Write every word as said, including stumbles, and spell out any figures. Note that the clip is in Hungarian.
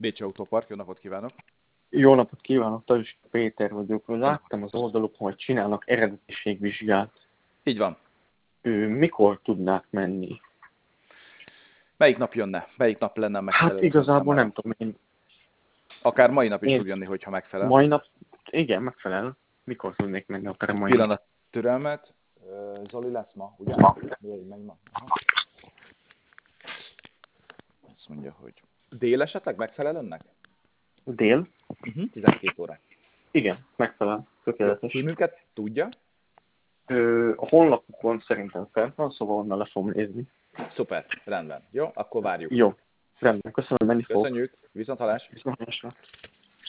Bécsi Autópark, jó napot kívánok! Jó napot kívánok, Tajus Péter vagyok. Láttam az oldalukon, hogy csinálnak eredetiségvizsgát. Így van. Ő, mikor tudnák menni? Melyik nap jönne? Melyik nap lenne megfelelő? Hát igazából nem tudom én. Akár mai nap is én tud jönni, hogyha megfelel. Mai nap? Igen, megfelel. Mikor tudnék menni akár mai nap? Pillanat türelmet. Zoli lesz ma, ugye? Miért megy ma? Aha. Azt mondja, hogy dél esetleg megfelel önnek? Dél? Uh-huh. tizenkét óra. Igen, megfelel. Tökéletes. Címünket tudja? Ö, a honlapukon szerintem fent van, szóval onnan le fogom nézni. Szuper, rendben. Jó, akkor várjuk. Jó, rendben. Köszönöm, menni fog. Köszönjük, viszonthallás. Viszontlátásra.